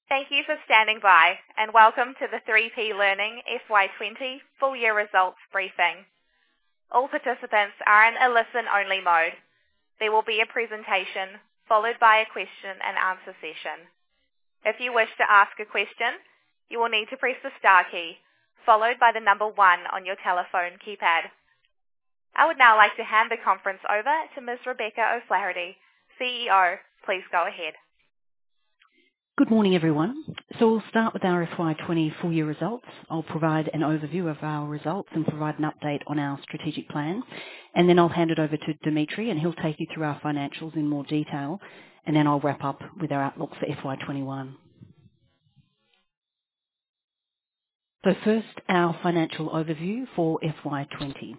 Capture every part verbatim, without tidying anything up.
Thank you for standing by, and welcome to the three P Learning F Y twenty full year results briefing. All participants are in a listen-only mode. There will be a presentation followed by a question and answer session. If you wish to ask a question, you will need to press the star key, followed by the number one on your telephone keypad. I would now like to hand the conference over to Miz Rebecca O'Flaherty, C E O. Please go ahead. Good morning, everyone. So we'll start with our F Y twenty full year results. I'll provide an overview of our results and provide an update on our strategic plan. And then I'll hand it over to Dimitri and he'll take you through our financials in more detail. And then I'll wrap up with our outlook for F Y twenty-one. So first, our financial overview for F Y twenty.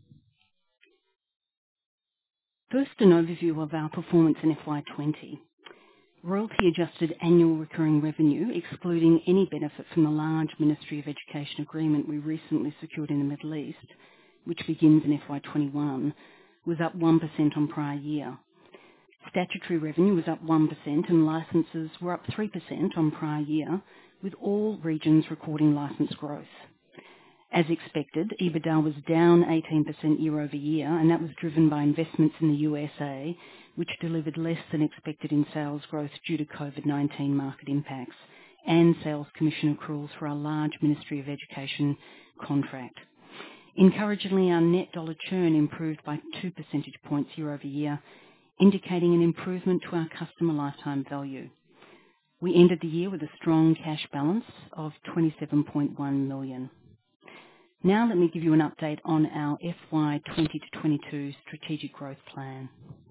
First, an overview of our performance in F Y twenty. Royalty-adjusted annual recurring revenue, excluding any benefit from the large Ministry of Education agreement we recently secured in the Middle East, which begins in F Y twenty-one, was up one percent on prior year. Statutory revenue was up one percent and licences were up three percent on prior year, with all regions recording licence growth. As expected, EBITDA was down eighteen percent year over year, and that was driven by investments in the U S A, which delivered less than expected in sales growth due to COVID nineteen market impacts, and sales commission accruals for our large Ministry of Education contract. Encouragingly, our net dollar churn improved by two percentage points year over year, indicating an improvement to our customer lifetime value. We ended the year with a strong cash balance of twenty-seven point one million dollars. Now let me give you an update on our F Y twenty to twenty-two strategic growth plan.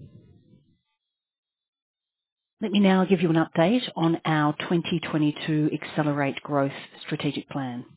Let me now give you an update on our twenty twenty-two Accelerate Growth strategic plan.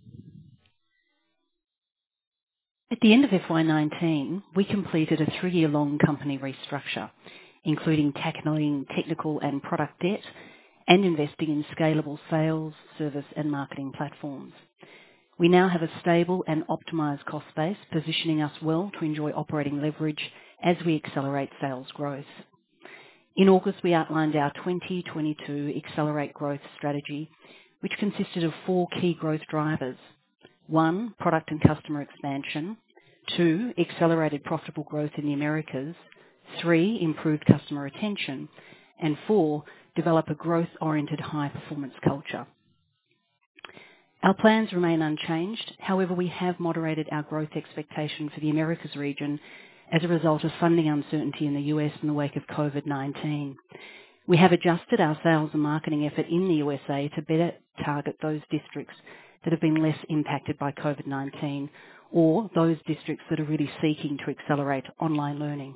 At the end of F Y nineteen, we completed a three-year-long company restructure, including tackling technical and product debt and investing in scalable sales, service and marketing platforms. We now have a stable and optimised cost base, positioning us well to enjoy operating leverage as we accelerate sales growth. In August, we outlined our twenty twenty-two Accelerate Growth strategy, which consisted of four key growth drivers. One, product and customer expansion. Two, accelerated profitable growth in the Americas. Three, improved customer retention. And four, develop a growth-oriented high-performance culture. Our plans remain unchanged. However, we have moderated our growth expectation for the Americas region as a result of funding uncertainty in the U S in the wake of COVID nineteen. We have adjusted our sales and marketing effort in the U S A to better target those districts that have been less impacted by COVID nineteen, or those districts that are really seeking to accelerate online learning.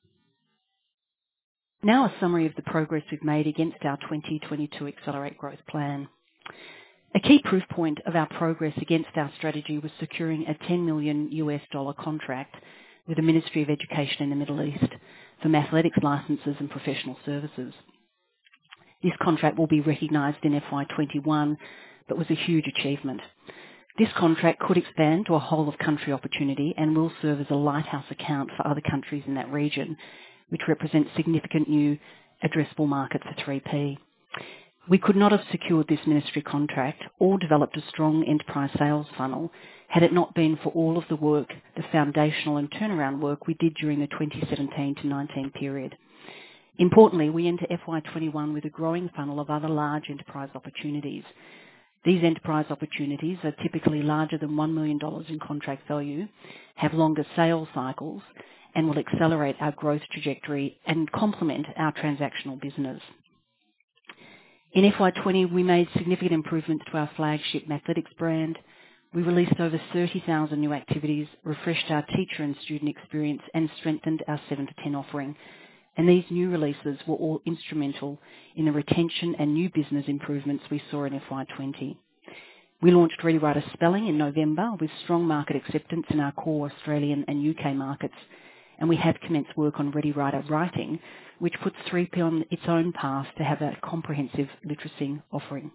Now a summary of the progress we've made against our twenty twenty-two Accelerate Growth plan. A key proof point of our progress against our strategy was securing a ten million U S dollar contract with the Ministry of Education in the Middle East for Mathletics licences and professional services. This contract will be recognised in F Y twenty-one, but was a huge achievement. This contract could expand to a whole-of-country opportunity and will serve as a lighthouse account for other countries in that region, which represents significant new addressable market for three P. We could not have secured this ministry contract or developed a strong enterprise sales funnel had it not been for all of the work, the foundational and turnaround work we did during the twenty seventeen to nineteen period. Importantly, we enter F Y twenty-one with a growing funnel of other large enterprise opportunities. These enterprise opportunities are typically larger than one million dollars in contract value, have longer sales cycles, and will accelerate our growth trajectory and complement our transactional business. In F Y twenty, we made significant improvements to our flagship Mathletics brand. We released over thirty thousand new activities, refreshed our teacher and student experience, and strengthened our seven to ten offering. And these new releases were all instrumental in the retention and new business improvements we saw in F Y twenty. We launched ReadyWriter Spelling in November with strong market acceptance in our core Australian and U K markets, and we have commenced work on ReadyWriter Writing, which puts three P on its own path to have a comprehensive literacy offering.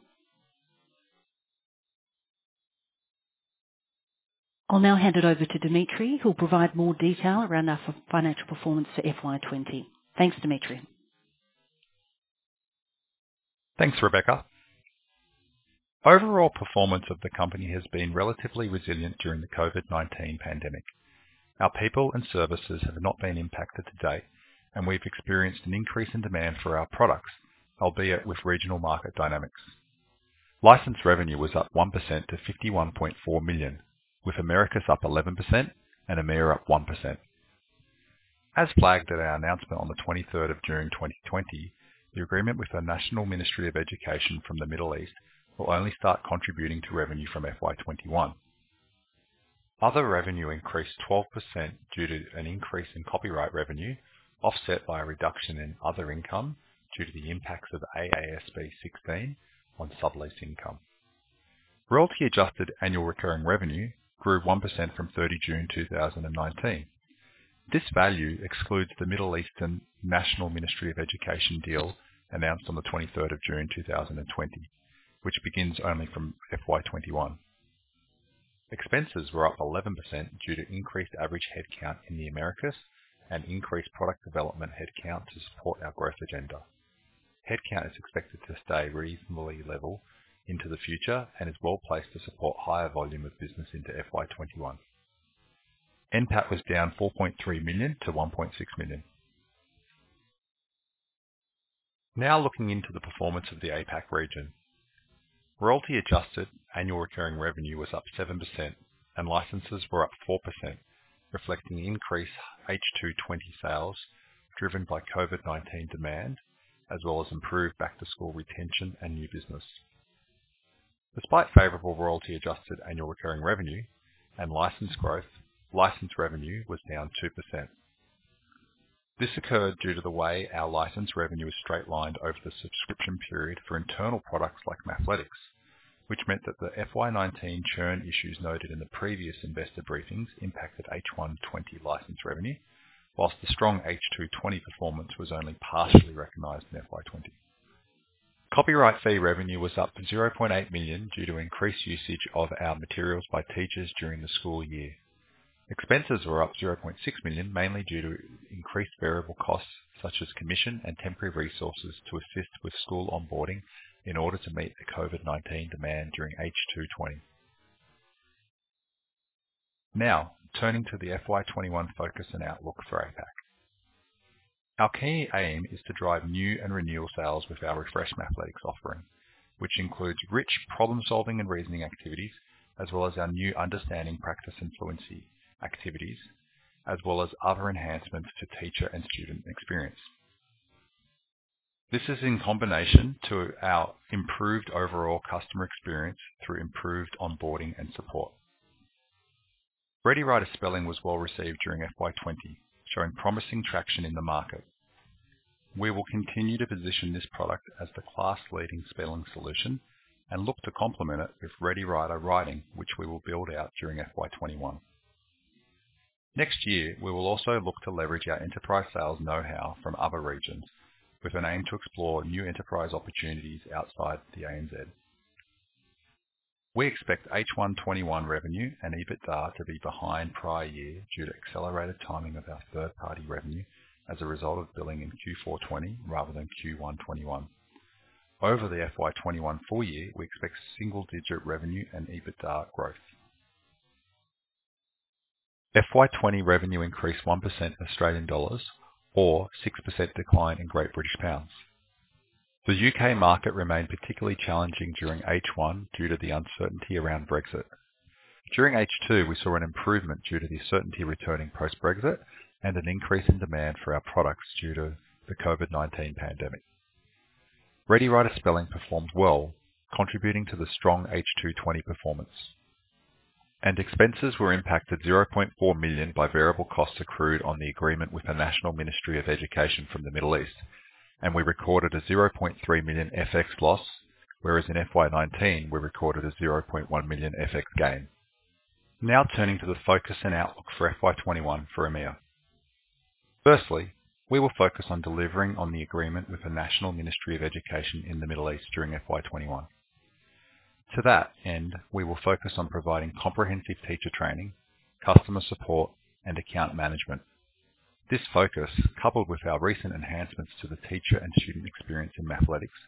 I'll now hand it over to Dimitri, who will provide more detail around our financial performance for F Y twenty. Thanks, Dimitri. Thanks, Rebecca. Overall performance of the company has been relatively resilient during the COVID nineteen pandemic. Our people and services have not been impacted to date, and we've experienced an increase in demand for our products, albeit with regional market dynamics. License revenue was up one percent to fifty-one point four million dollars, with Americas up eleven percent and EMEA up one percent. As flagged at our announcement on the twenty-third of June twenty twenty, the agreement with the National Ministry of Education from the Middle East will only start contributing to revenue from F Y twenty-one. Other revenue increased twelve percent due to an increase in copyright revenue, offset by a reduction in other income due to the impacts of A A S B sixteen on sublease income. Royalty adjusted annual recurring revenue grew one percent from thirty June two thousand nineteen. This value excludes the Middle Eastern National Ministry of Education deal announced on the twenty-third of June two thousand twenty, which begins only from F Y twenty-one. Expenses were up eleven percent due to increased average headcount in the Americas and increased product development headcount to support our growth agenda. Headcount is expected to stay reasonably level into the future and is well placed to support higher volume of business into F Y twenty-one. N P A T was down four point three million dollars to one point six million dollars. Now looking into the performance of the A PAC region. Royalty adjusted annual recurring revenue was up seven percent and licenses were up four percent, reflecting increased H two twenty sales driven by COVID nineteen demand, as well as improved back-to-school retention and new business. Despite favourable royalty adjusted annual recurring revenue and license growth, license revenue was down two percent. This occurred due to the way our license revenue is straight-lined over the subscription period for internal products like Mathletics, which meant that the F Y nineteen churn issues noted in the previous investor briefings impacted H one twenty license revenue, whilst the strong H two twenty performance was only partially recognised in F Y twenty. Copyright fee revenue was up zero point eight million dollars due to increased usage of our materials by teachers during the school year. Expenses were up zero point six million dollars, mainly due to increased variable costs such as commission and temporary resources to assist with school onboarding in order to meet the COVID nineteen demand during H two twenty. Now, turning to the F Y twenty-one focus and outlook for A PAC. Our key aim is to drive new and renewal sales with our refreshed Mathletics offering, which includes rich problem-solving and reasoning activities, as well as our new understanding, practice and fluency activities, as well as other enhancements to teacher and student experience. This is in combination to our improved overall customer experience through improved onboarding and support. Ready Writer Spelling was well received during F Y twenty, showing promising traction in the market. We will continue to position this product as the class-leading spelling solution and look to complement it with Ready Writer Writing, which we will build out during F Y twenty-one. Next year, we will also look to leverage our enterprise sales know-how from other regions, with an aim to explore new enterprise opportunities outside the A N Z. We expect H one twenty-one revenue and EBITDA to be behind prior year due to accelerated timing of our third-party revenue as a result of billing in Q four twenty rather than Q one twenty-one. Over the F Y twenty-one full year, we expect single-digit revenue and EBITDA growth. F Y twenty revenue increased one percent Australian dollars or six percent decline in Great British Pounds. The U K market remained particularly challenging during H one due to the uncertainty around Brexit. During H two, we saw an improvement due to the certainty returning post-Brexit and an increase in demand for our products due to the COVID nineteen pandemic. Ready Writer Spelling performed well, contributing to the strong H two twenty performance. And expenses were impacted zero point four million dollars by variable costs accrued on the agreement with the National Ministry of Education from the Middle East, and we recorded a zero point three million dollars F X loss, whereas in F Y nineteen we recorded a zero point one million dollars F X gain. Now turning to the focus and outlook for F Y twenty-one for EMEA. Firstly, we will focus on delivering on the agreement with the National Ministry of Education in the Middle East during F Y twenty-one. To that end, we will focus on providing comprehensive teacher training, customer support, and account management. This focus, coupled with our recent enhancements to the teacher and student experience in Mathletics,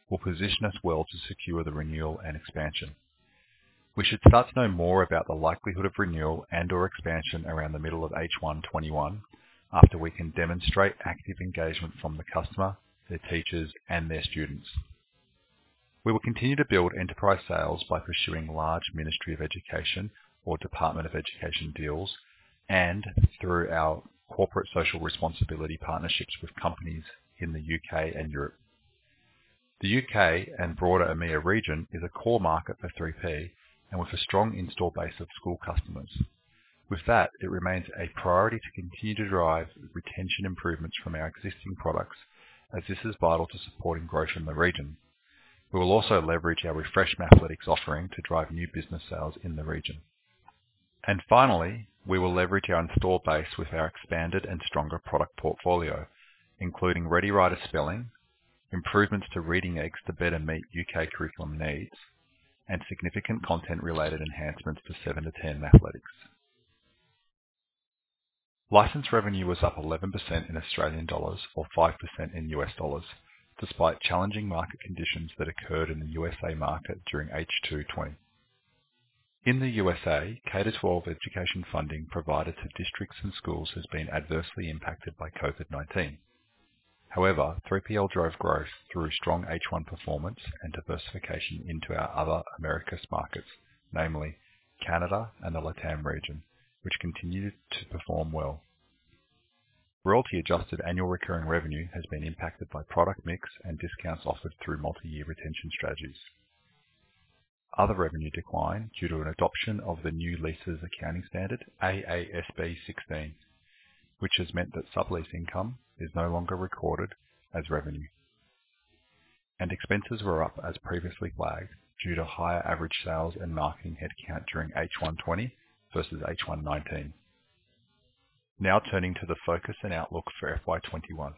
will position us well to secure the renewal and expansion. We should start to know more about the likelihood of renewal and or expansion around the middle of H one twenty-one after we can demonstrate active engagement from the customer, their teachers and their students. We will continue to build enterprise sales by pursuing large Ministry of Education or Department of Education deals and through our corporate social responsibility partnerships with companies in the U K and Europe. The U K and broader EMEA region is a core market for three P and with a strong install base of school customers. With that, it remains a priority to continue to drive retention improvements from our existing products, as this is vital to supporting growth in the region. We will also leverage our Refresh Mathletics offering to drive new business sales in the region. And finally, we will leverage our install base with our expanded and stronger product portfolio, including Ready Writer Spelling, improvements to Reading Eggs to better meet U K curriculum needs, and significant content-related enhancements to seven to ten Mathletics. License revenue was up eleven percent in Australian dollars or five percent in U S dollars, despite challenging market conditions that occurred in the U S A market during H two twenty. In the U S A, K through twelve education funding provided to districts and schools has been adversely impacted by COVID nineteen. However, three P L drove growth through strong H one performance and diversification into our other Americas markets, namely Canada and the LATAM region, which continued to perform well. Royalty-adjusted annual recurring revenue has been impacted by product mix and discounts offered through multi-year retention strategies. Other revenue declined due to an adoption of the new leases accounting standard, A A S B sixteen, which has meant that sublease income is no longer recorded as revenue. And expenses were up as previously flagged due to higher average sales and marketing headcount during H one twenty versus H one nineteen. Now turning to the focus and outlook for F Y twenty-one.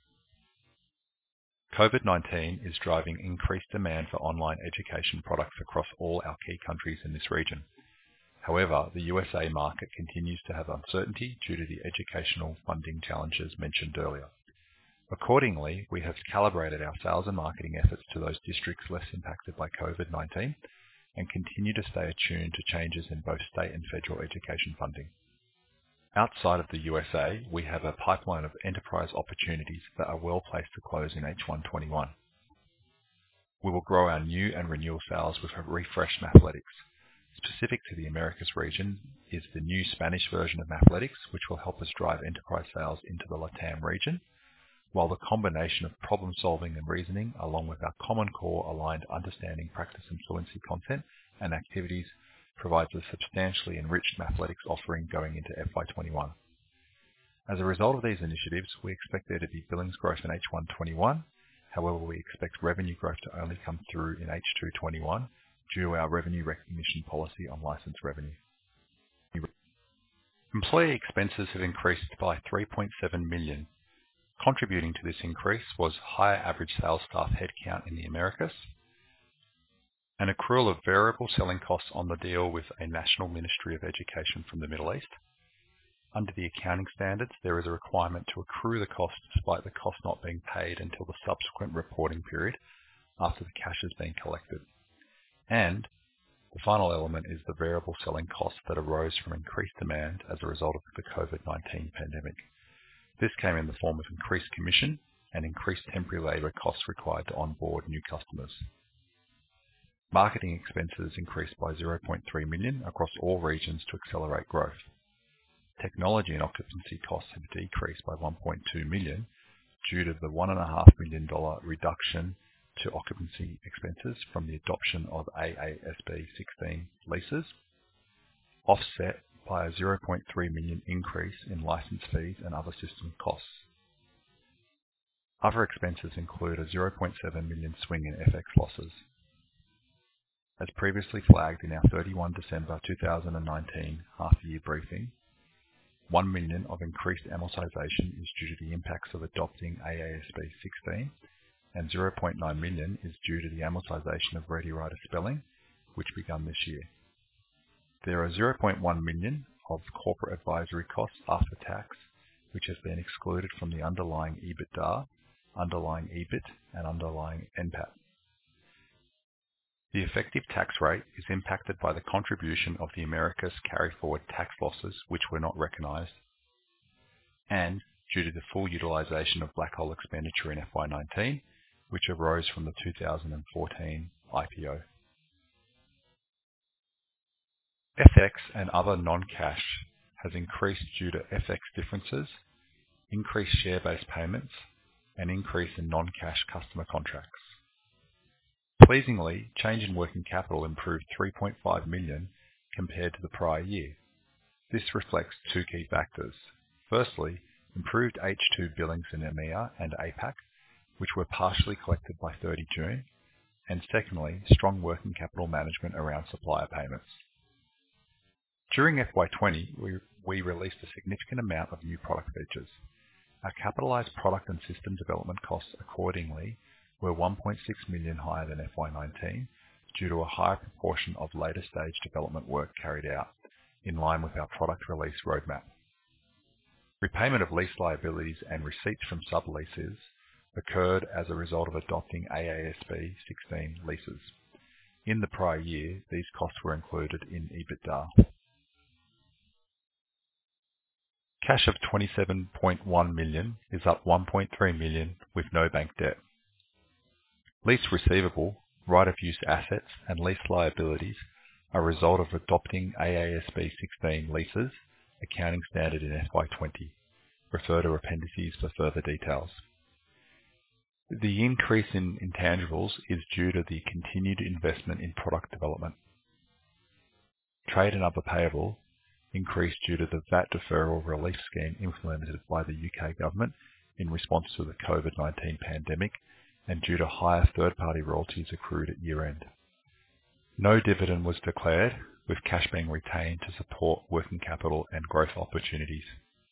COVID nineteen is driving increased demand for online education products across all our key countries in this region. However, the U S A market continues to have uncertainty due to the educational funding challenges mentioned earlier. Accordingly, we have calibrated our sales and marketing efforts to those districts less impacted by COVID nineteen and continue to stay attuned to changes in both state and federal education funding. Outside of the U S A, we have a pipeline of enterprise opportunities that are well placed to close in H one twenty-one. We will grow our new and renewal sales with a Refresh Mathletics. Specific to the Americas region is the new Spanish version of Mathletics, which will help us drive enterprise sales into the LATAM region, while the combination of problem solving and reasoning, along with our Common Core aligned understanding, practice and fluency content and activities, provides a substantially enriched Mathletics offering going into F Y twenty-one. As a result of these initiatives, we expect there to be billings growth in H one twenty-one. However, we expect revenue growth to only come through in H two twenty-one due to our revenue recognition policy on license revenue. Employee expenses have increased by three point seven million dollars. Contributing to this increase was higher average sales staff headcount in the Americas, an accrual of variable selling costs on the deal with a national Ministry of Education from the Middle East. Under the accounting standards, there is a requirement to accrue the cost despite the cost not being paid until the subsequent reporting period after the cash has been collected. And the final element is the variable selling costs that arose from increased demand as a result of the COVID nineteen pandemic. This came in the form of increased commission and increased temporary labour costs required to onboard new customers. Marketing expenses increased by zero point three million dollars across all regions to accelerate growth. Technology and occupancy costs have decreased by one point two million dollars due to the one point five million dollars reduction to occupancy expenses from the adoption of A A S B sixteen leases, offset by a zero point three million dollars increase in license fees and other system costs. Other expenses include a zero point seven million dollars swing in F X losses. As previously flagged in our thirty-first December two thousand nineteen half-year briefing, one million dollars of increased amortization is due to the impacts of adopting A A S B sixteen, and zero point nine million dollars is due to the amortization of Ready Writer Spelling, which began this year. There are zero point one million dollars of corporate advisory costs after tax, which has been excluded from the underlying EBITDA, underlying EBIT, and underlying N PAT. The effective tax rate is impacted by the contribution of the Americas carry-forward tax losses, which were not recognised, and due to the full utilisation of black hole expenditure in F Y nineteen, which arose from the two thousand fourteen I P O. F X and other non-cash has increased due to F X differences, increased share-based payments, and increase in non-cash customer contracts. Pleasingly, change in working capital improved three point five million dollars compared to the prior year. This reflects two key factors. Firstly, improved H two billings in EMEA and APAC, which were partially collected by thirty June, and secondly, strong working capital management around supplier payments. During F Y twenty, we, we released a significant amount of new product features. Our capitalised product and system development costs accordingly were one point six million dollars higher than F Y nineteen due to a higher proportion of later stage development work carried out, in line with our product release roadmap. Repayment of lease liabilities and receipts from subleases occurred as a result of adopting A A S B sixteen leases. In the prior year, these costs were included in EBITDA. Cash of twenty-seven point one million dollars is up one point three million dollars with no bank debt. Lease receivable, right-of-use assets, and lease liabilities are a result of adopting A A S B sixteen leases, accounting standard in F Y twenty. Refer to appendices for further details. The increase in intangibles is due to the continued investment in product development. Trade and other payable increased due to the V A T deferral relief scheme implemented by the U K government in response to the COVID nineteen pandemic and due to higher third-party royalties accrued at year-end. No dividend was declared, with cash being retained to support working capital and growth opportunities.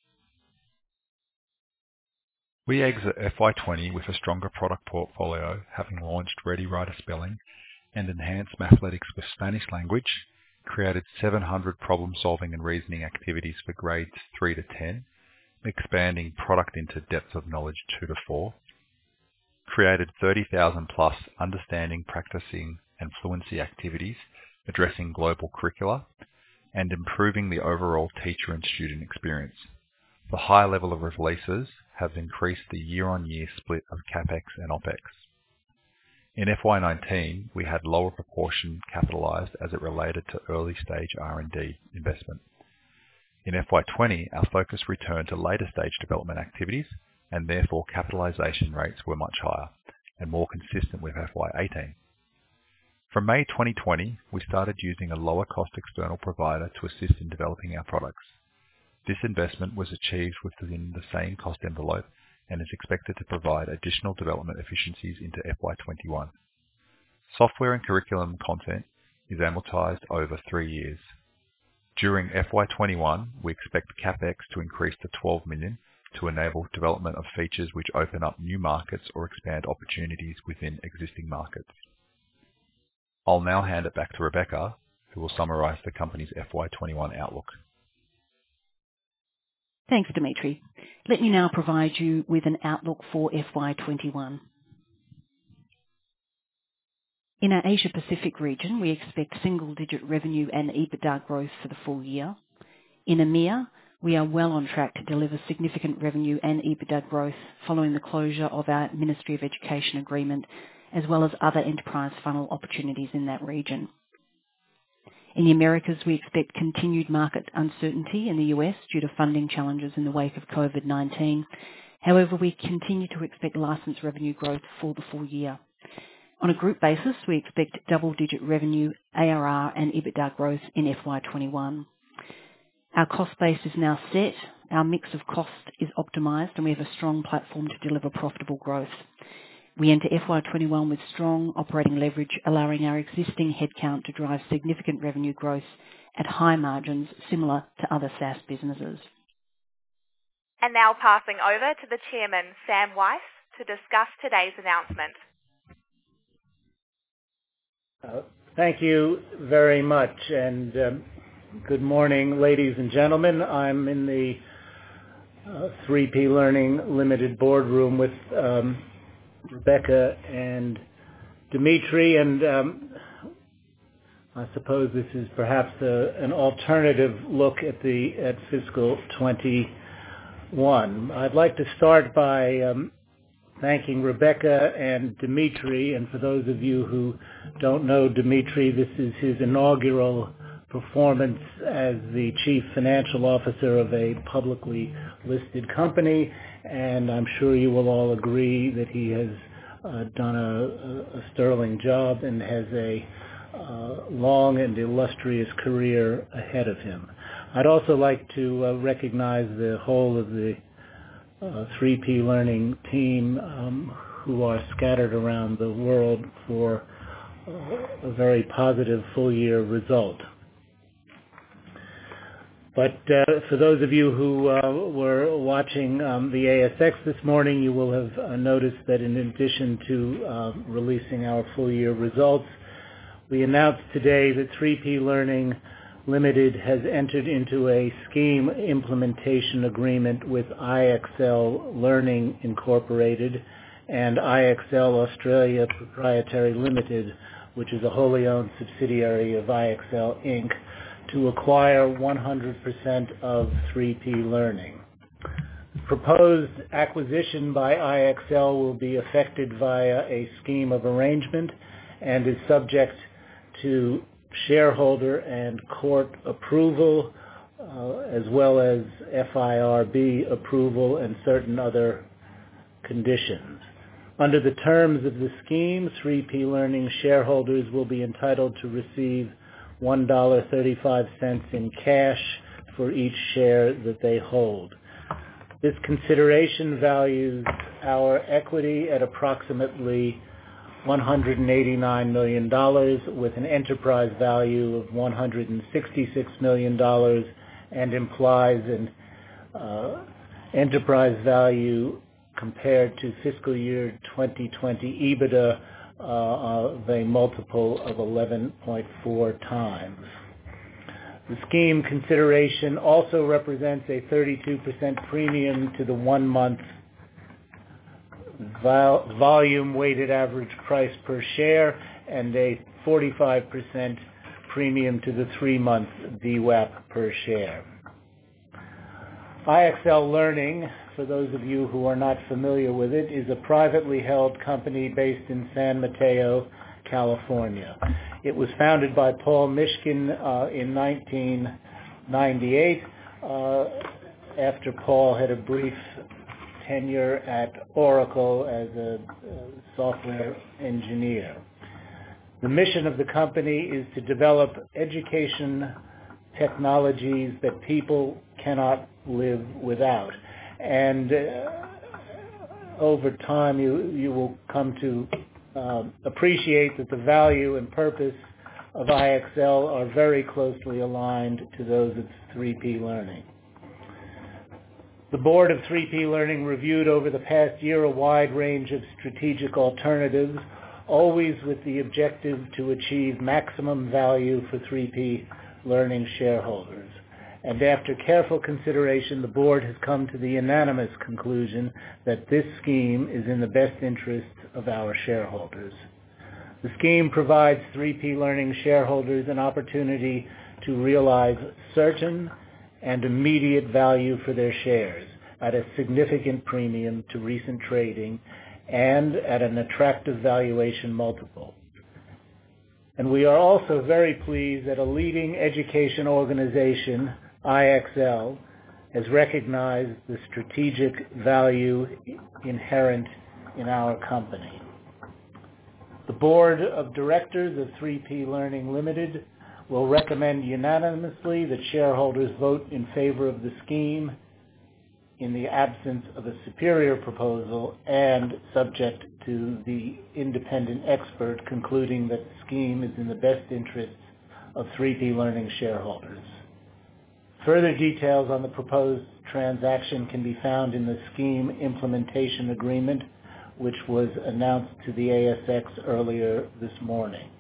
We exit F Y twenty with a stronger product portfolio, having launched Ready Writer Spelling and enhanced Mathletics with Spanish language, created seven hundred problem-solving and reasoning activities for grades three to ten, expanding product into depth of knowledge two to four, created thirty thousand plus understanding, practicing and fluency activities addressing global curricula, and improving the overall teacher and student experience. The high level of releases have increased the year-on-year split of CapEx and OpEx. In F Y nineteen, we had lower proportion capitalised as it related to early stage R and D investment. In F Y twenty, our focus returned to later stage development activities, and therefore capitalisation rates were much higher and more consistent with F Y eighteen. From May twenty twenty, we started using a lower cost external provider to assist in developing our products. This investment was achieved within the same cost envelope and is expected to provide additional development efficiencies into F Y twenty-one. Software and curriculum content is amortized over three years. During F Y twenty-one, we expect CapEx to increase to twelve million dollars to enable development of features which open up new markets or expand opportunities within existing markets. I'll now hand it back to Rebecca, who will summarise the company's F Y twenty-one outlook. Thanks, Dimitri. Let me now provide you with an outlook for F Y twenty-one. In our Asia Pacific region, we expect single-digit revenue and EBITDA growth for the full year. In EMEA, we are well on track to deliver significant revenue and EBITDA growth following the closure of our Ministry of Education agreement, as well as other enterprise funnel opportunities in that region. In the Americas, we expect continued market uncertainty in the U S due to funding challenges in the wake of COVID nineteen. However, we continue to expect license revenue growth for the full year. On a group basis, we expect double-digit revenue, A R R and EBITDA growth in F Y twenty-one. Our cost base is now set, our mix of cost is optimised, and we have a strong platform to deliver profitable growth. We enter F Y twenty-one with strong operating leverage, allowing our existing headcount to drive significant revenue growth at high margins similar to other SaaS businesses. And now passing over to the Chairman, Sam Weiss, to discuss today's announcement. Uh, thank you very much, and um, good morning, ladies and gentlemen. I'm in the uh, three P Learning Limited boardroom with um, Rebecca and Dimitri, and um, I suppose this is perhaps a, an alternative look at the at fiscal twenty-one. I'd like to start by um, thanking Rebecca and Dimitri, and for those of you who don't know Dimitri, this is his inaugural performance as the Chief Financial Officer of a publicly listed company, and I'm sure you will all agree that he has uh, done a, a sterling job and has a uh, long and illustrious career ahead of him. I'd also like to uh, recognize the whole of the uh, three P Learning team um, who are scattered around the world for uh, a very positive full-year result. But uh, for those of you who uh, were watching um, the A S X this morning, you will have uh, noticed that in addition to uh, releasing our full-year results, we announced today that three P Learning Limited has entered into a scheme implementation agreement with I X L Learning Incorporated and I X L Australia Proprietary Limited, which is a wholly owned subsidiary of I X L Incorporated, to acquire one hundred percent of three P Learning. The proposed acquisition by I X L will be effected via a scheme of arrangement and is subject to shareholder and court approval, uh, as well as F I R B approval and certain other conditions. Under the terms of the scheme, three P Learning shareholders will be entitled to receive one dollar and thirty-five cents in cash for each share that they hold. This consideration values our equity at approximately one hundred eighty-nine million dollars, with an enterprise value of one hundred sixty-six million dollars, and implies an uh, enterprise value compared to fiscal year twenty twenty EBITDA Uh, of a multiple of eleven point four times. The scheme consideration also represents a thirty-two percent premium to the one-month vol- volume weighted average price per share and a forty-five percent premium to the three-month V WAP per share. I X L Learning, for those of you who are not familiar with it, is a privately held company based in San Mateo, California. It was founded by Paul Mishkin uh, in nineteen ninety-eight uh, after Paul had a brief tenure at Oracle as a uh, software engineer. The mission of the company is to develop education technologies that people cannot live without. And uh, over time, you, you will come to uh, appreciate that the value and purpose of I X L are very closely aligned to those of three P Learning. The board of three P Learning reviewed over the past year a wide range of strategic alternatives, always with the objective to achieve maximum value for three P Learning shareholders. And after careful consideration, the board has come to the unanimous conclusion that this scheme is in the best interests of our shareholders. The scheme provides three P Learning shareholders an opportunity to realize certain and immediate value for their shares at a significant premium to recent trading and at an attractive valuation multiple. And we are also very pleased that a leading education organization, I X L, has recognized the strategic value inherent in our company. The board of directors of three P Learning Limited will recommend unanimously that shareholders vote in favor of the scheme in the absence of a superior proposal and subject to the independent expert concluding that the scheme is in the best interests of three P Learning shareholders. Further details on the proposed transaction can be found in the scheme implementation agreement, which was announced to the A S X earlier this morning.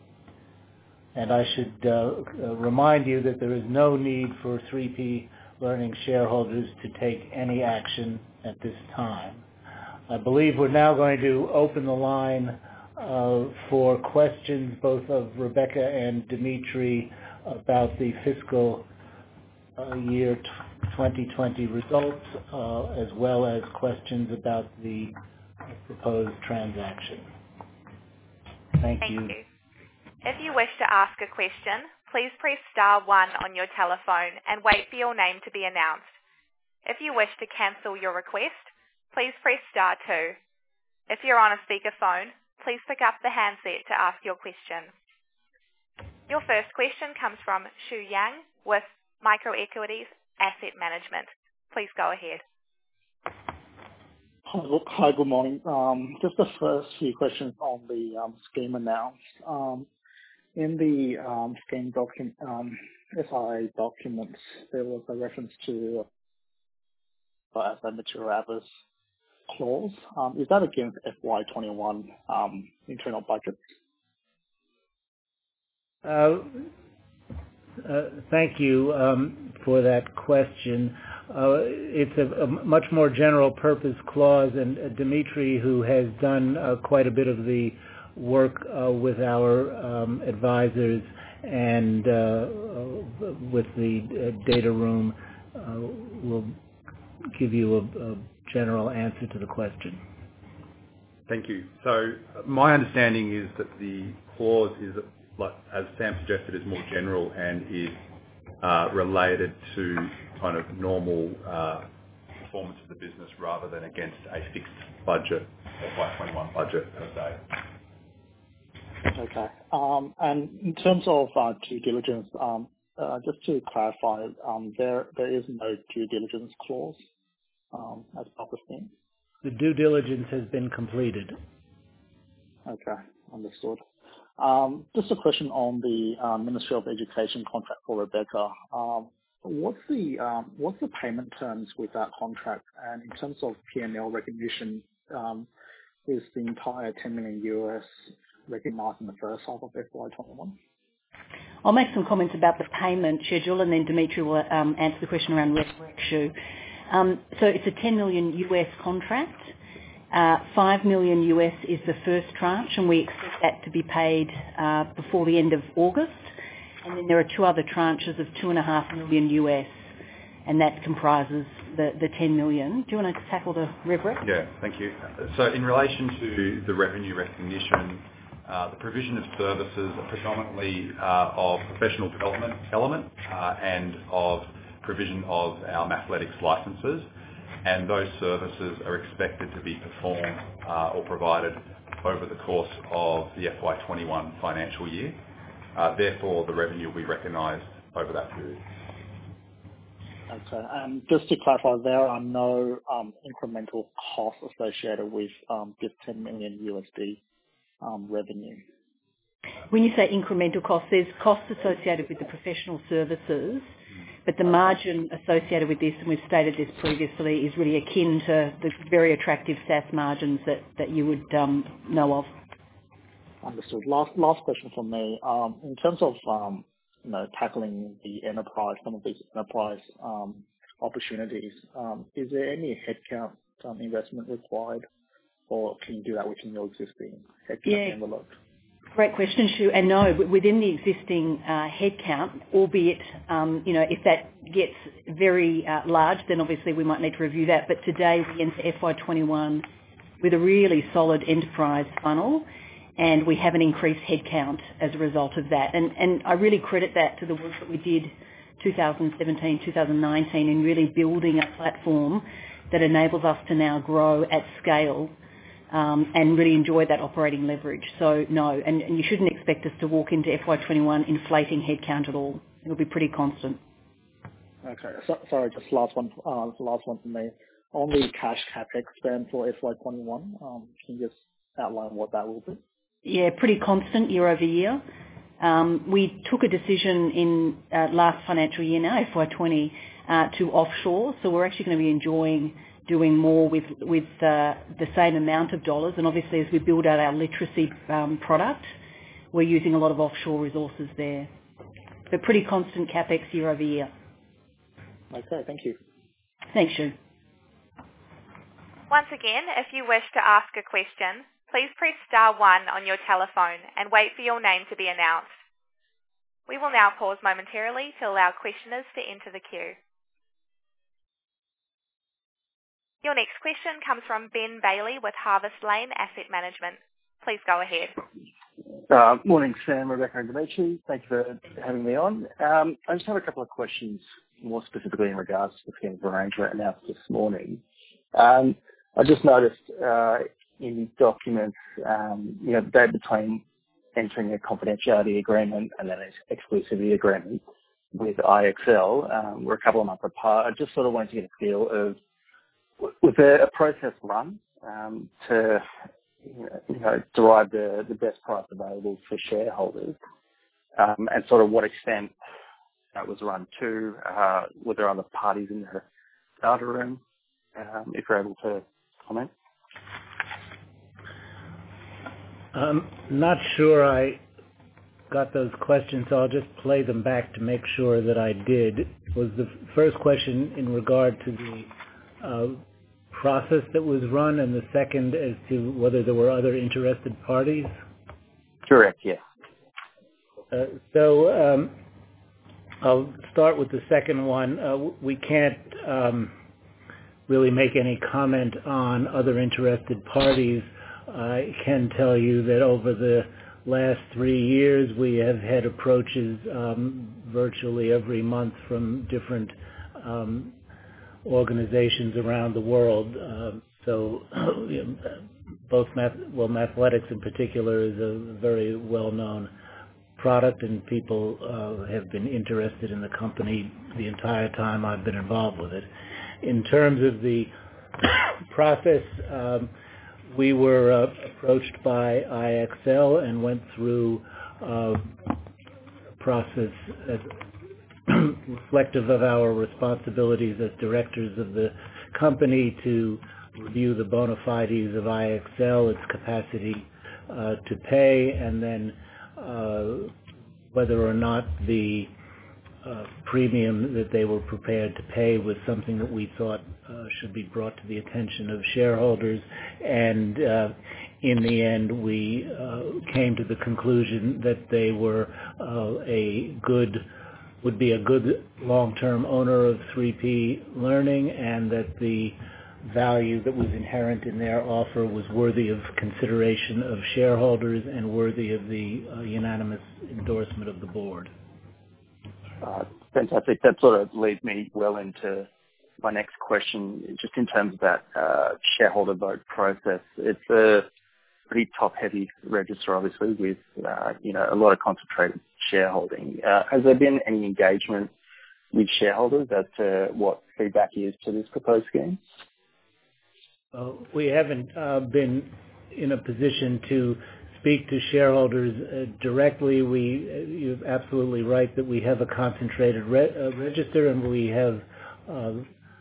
And I should uh, remind you that there is no need for three P Learning shareholders to take any action at this time. I believe we're now going to open the line uh, for questions both of Rebecca and Dimitri about the fiscal uh, year twenty twenty results, uh, as well as questions about the proposed transaction. Thank, Thank you. you. If you wish to ask a question, please press star one on your telephone and wait for your name to be announced. If you wish to cancel your request, please press star two. If you're on a speakerphone, please pick up the handset to ask your question. Your first question comes from Shu Yang with Microequities Asset Management. Please go ahead. Hi, good morning. Um, just the first few questions on the um, scheme announced. Um, in the um, scheme document, um, S I A documents, there was a reference to uh, as a material clause. Um, is that against F Y twenty-one um, internal budget? Uh, uh, thank you um, for that question. Uh, it's a, a much more general purpose clause, and uh, Dimitri, who has done uh, quite a bit of the work uh, with our um, advisors and uh, uh, with the uh, data room, uh, will give you a, a general answer to the question. Thank you. So my understanding is that the clause is, like as Sam suggested, is more general and is uh, related to kind of normal uh, performance of the business rather than against a fixed budget, F Y twenty-one budget per se. Okay. Um, and in terms of uh, due diligence, um, uh, just to clarify, um, there there is no due diligence clause um, as part of the scheme? The due diligence has been completed. Okay, understood. Um, just a question on the uh, Ministry of Education contract for Rebecca. Um, what's the um, what's the payment terms with that contract? And in terms of P and L recognition, um, is the entire ten million U S recognized in the first half of F Y twenty-one? I'll make some comments about the payment schedule, and then Dimitri will um, answer the question around RegShu. Um, so it's a ten million U S contract. Uh, five million U S is the first tranche, and we expect that to be paid uh, before the end of August. And then there are two other tranches of two and a half million U S, and that comprises the, the ten million. Do you want to tackle the RevRec? Yeah, thank you. So in relation to the revenue recognition, uh, the provision of services are predominantly uh, of professional development element uh, and of provision of our Mathletics licenses, and those services are expected to be performed uh, or provided over the course of the F Y twenty-one financial year. Uh, therefore, the revenue will be recognised over that period. Okay. And just to clarify, there are no um, incremental costs associated with um, this ten million U S D um, revenue. When you say incremental costs, there's costs associated with the professional services, but the margin associated with this, and we've stated this previously, is really akin to the very attractive SaaS margins that, that you would um, know of. Understood. Last last question from me. Um, in terms of um, you know tackling the enterprise, some of these enterprise um, opportunities, um, is there any headcount um, investment required, or can you do that within your existing headcount Yeah. envelope? Great question, Shu. And no, within the existing uh, headcount, albeit, um, you know, if that gets very uh, large, then obviously we might need to review that. But today we enter F Y twenty-one with a really solid enterprise funnel, and we have an increased headcount as a result of that. And, and I really credit that to the work that we did twenty seventeen, twenty nineteen in really building a platform that enables us to now grow at scale um, and really enjoy that operating leverage. So no, and, and you shouldn't expect us to walk into F Y twenty-one inflating headcount at all. It'll be pretty constant. Okay. So, sorry, just last one. Uh, the last one from me. On the cash capex spend for F Y twenty-one, um, can you just outline what that will be? Yeah, pretty constant year over year. Um, we took a decision in uh, last financial year now, F Y twenty, uh, to offshore. So we're actually going to be enjoying doing more with with uh, the same amount of dollars. And obviously, as we build out our literacy um, product, we're using a lot of offshore resources there. But pretty constant capex year over year. Okay, thank you. Thanks, Shu. Once again, if you wish to ask a question, please press star one on your telephone and wait for your name to be announced. We will now pause momentarily to allow questioners to enter the queue. Your next question comes from Ben Bailey with Harvest Lane Asset Management. Please go ahead. Uh, morning, Sam, Rebecca and Dimitri. Thank you for having me on. Um, I just have a couple of questions, more specifically in regards to the scheme of arrangement announced this morning. Um, I just noticed uh, in the documents, um, you know, the date between entering a confidentiality agreement and then an exclusivity agreement with I X L um, were a couple of months apart. I just sort of wanted to get a feel of, was there a process run um, to you know, derive the, the best price available for shareholders, um, and sort of what extent that was run to? Uh, were there other parties in the data room, um, if you're able to comment? I'm not sure I got those questions, so I'll just play them back to make sure that I did. Was the first question in regard to the uh, process that was run, and the second as to whether there were other interested parties? Correct, yes. Uh, so um, I'll start with the second one. Uh, we can't um, really make any comment on other interested parties. I can tell you that over the last three years we have had approaches um, virtually every month from different um, organizations around the world. Uh, so both math, well, Mathletics in particular is a very well-known product, and people uh, have been interested in the company the entire time I've been involved with it. In terms of the process, um, we were uh, approached by I X L and went through uh, a process as reflective of our responsibilities as directors of the company to review the bona fides of I X L, its capacity uh, to pay, and then uh, whether or not the uh, premium that they were prepared to pay was something that we thought uh, should be brought to the attention of shareholders. And uh, in the end, we uh, came to the conclusion that they were uh, a good would be a good long-term owner of three P Learning, and that the value that was inherent in their offer was worthy of consideration of shareholders and worthy of the uh, unanimous endorsement of the board. Uh, fantastic. That sort of leads me well into my next question, just in terms of that uh, shareholder vote process. It's a pretty top-heavy register, obviously, with uh, you know a lot of concentrated shareholding. Uh, has there been any engagement with shareholders as to what feedback is to this proposed scheme? Uh, we haven't uh, been in a position to speak to shareholders uh, directly. We, uh, you're absolutely right that we have a concentrated re- uh, register, and we have uh,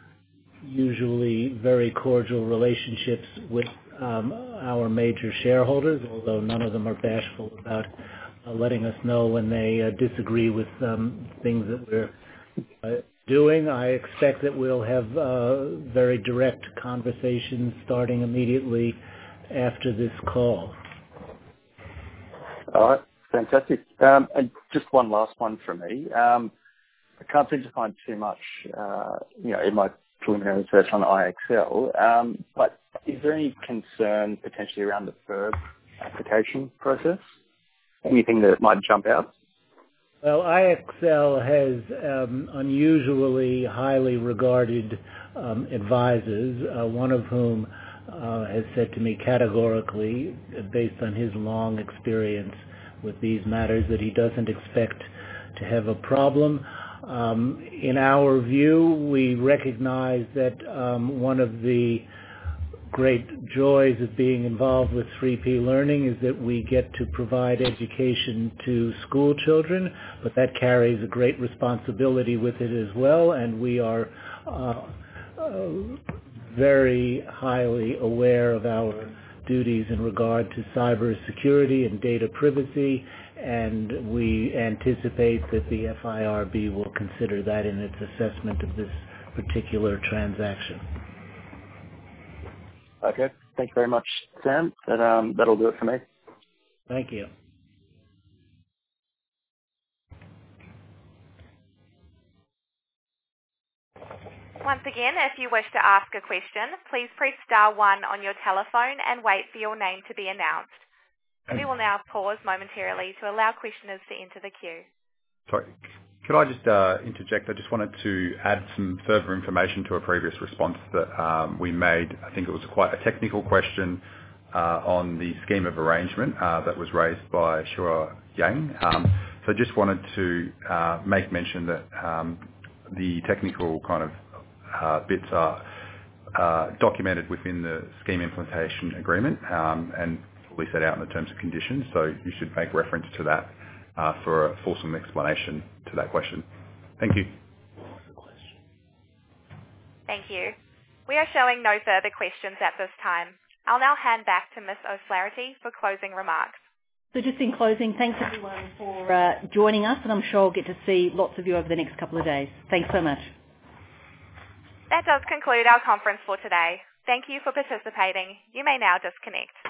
usually very cordial relationships with um, our major shareholders, although none of them are bashful about uh, letting us know when they uh, disagree with um, things that we're uh, doing. I expect that we'll have uh, very direct conversations starting immediately after this call. All right, fantastic. Um, and just one last one from me. Um, I can't seem to find too much, uh, you know, in my preliminary research on I X L, um, but is there any concern potentially around the F I R B application process? Anything that might jump out? Well, I X L has um, unusually highly regarded um, advisors, uh, one of whom uh, has said to me categorically, based on his long experience with these matters, that he doesn't expect to have a problem. Um, in our view, we recognize that um, one of the great joys of being involved with three P Learning is that we get to provide education to school children, but that carries a great responsibility with it as well, and we are uh, uh, very highly aware of our duties in regard to cyber security and data privacy, and we anticipate that the F I R B will consider that in its assessment of this particular transaction. Okay, thank you very much, Sam. That, um, that'll do it for me. Thank you. Once again, if you wish to ask a question, please press star one on your telephone and wait for your name to be announced. We will now pause momentarily to allow questioners to enter the queue. Sorry, could I just uh, interject? I just wanted to add some further information to a previous response that um, we made. I think it was quite a technical question uh, on the scheme of arrangement uh, that was raised by Shua Yang. Um, so just wanted to uh, make mention that um, the technical kind of uh, bits are uh, documented within the scheme implementation agreement um, and fully set out in the terms and conditions. So you should make reference to that uh, for a fulsome explanation to that question. Thank you. Thank you. We are showing no further questions at this time. I'll now hand back to Miz O'Flaherty for closing remarks. So just in closing, thanks everyone for uh, joining us, and I'm sure I'll get to see lots of you over the next couple of days. Thanks so much. That does conclude our conference for today. Thank you for participating. You may now disconnect.